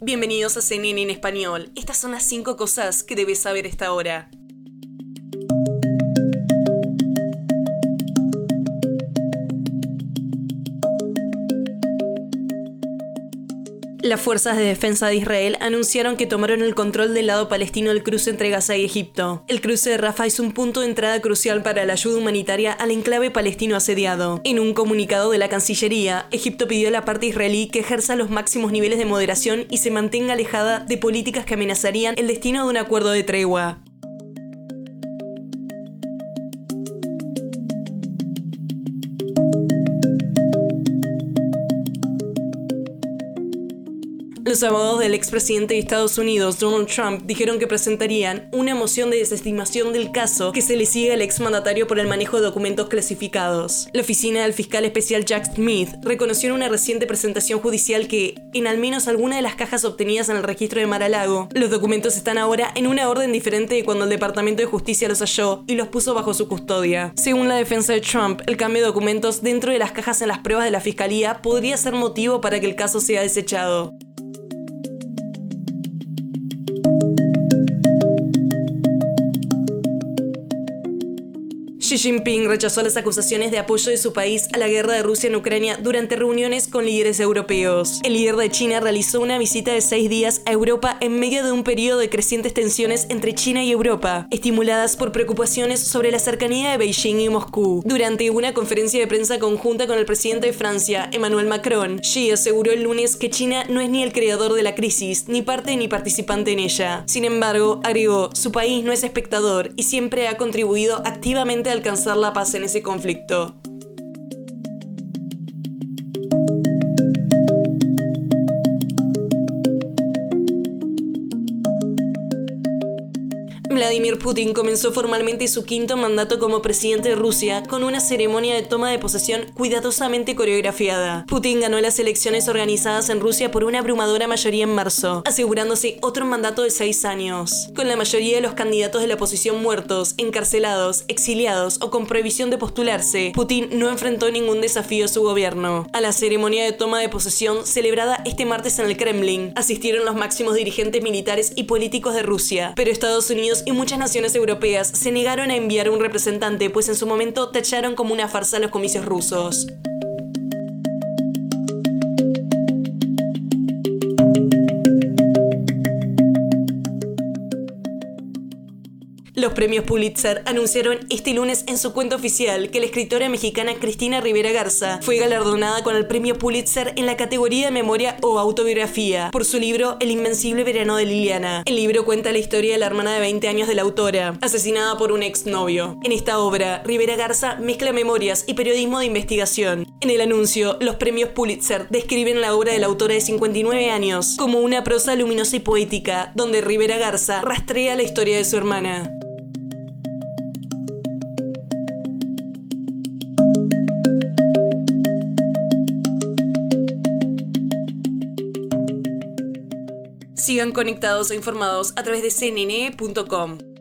Bienvenidos a CNN en español. Estas son las 5 cosas que debes saber a esta hora. Las fuerzas de defensa de Israel anunciaron que tomaron el control del lado palestino del cruce entre Gaza y Egipto. El cruce de Rafah es un punto de entrada crucial para la ayuda humanitaria al enclave palestino asediado. En un comunicado de la Cancillería, Egipto pidió a la parte israelí que ejerza los máximos niveles de moderación y se mantenga alejada de políticas que amenazarían el destino de un acuerdo de tregua. Los abogados del expresidente de Estados Unidos, Donald Trump, dijeron que presentarían una moción de desestimación del caso que se le sigue al exmandatario por el manejo de documentos clasificados. La oficina del fiscal especial Jack Smith reconoció en una reciente presentación judicial que, en al menos alguna de las cajas obtenidas en el registro de Mar-a-Lago, los documentos están ahora en una orden diferente de cuando el Departamento de Justicia los halló y los puso bajo su custodia. Según la defensa de Trump, el cambio de documentos dentro de las cajas en las pruebas de la fiscalía podría ser motivo para que el caso sea desechado. Xi Jinping rechazó las acusaciones de apoyo de su país a la guerra de Rusia en Ucrania durante reuniones con líderes europeos. El líder de China realizó una visita de 6 días a Europa en medio de un periodo de crecientes tensiones entre China y Europa, estimuladas por preocupaciones sobre la cercanía de Beijing y Moscú. Durante una conferencia de prensa conjunta con el presidente de Francia, Emmanuel Macron, Xi aseguró el lunes que China no es ni el creador de la crisis, ni parte ni participante en ella. Sin embargo, agregó, su país no es espectador y siempre ha contribuido activamente a alcanzar la paz en ese conflicto. Vladimir Putin comenzó formalmente su 5º mandato como presidente de Rusia con una ceremonia de toma de posesión cuidadosamente coreografiada. Putin ganó las elecciones organizadas en Rusia por una abrumadora mayoría en marzo, asegurándose otro mandato de 6 años. Con la mayoría de los candidatos de la oposición muertos, encarcelados, exiliados o con prohibición de postularse, Putin no enfrentó ningún desafío a su gobierno. A la ceremonia de toma de posesión, celebrada este martes en el Kremlin, asistieron los máximos dirigentes militares y políticos de Rusia, pero Estados Unidos y muchas naciones europeas se negaron a enviar un representante, pues en su momento tacharon como una farsa los comicios rusos. Los premios Pulitzer anunciaron este lunes en su cuenta oficial que la escritora mexicana Cristina Rivera Garza fue galardonada con el premio Pulitzer en la categoría de memoria o autobiografía por su libro El invencible verano de Liliana. El libro cuenta la historia de la hermana de 20 años de la autora, asesinada por un exnovio. En esta obra, Rivera Garza mezcla memorias y periodismo de investigación. En el anuncio, los premios Pulitzer describen la obra de la autora de 59 años como una prosa luminosa y poética, donde Rivera Garza rastrea la historia de su hermana. Sigan conectados e informados a través de cnn.com.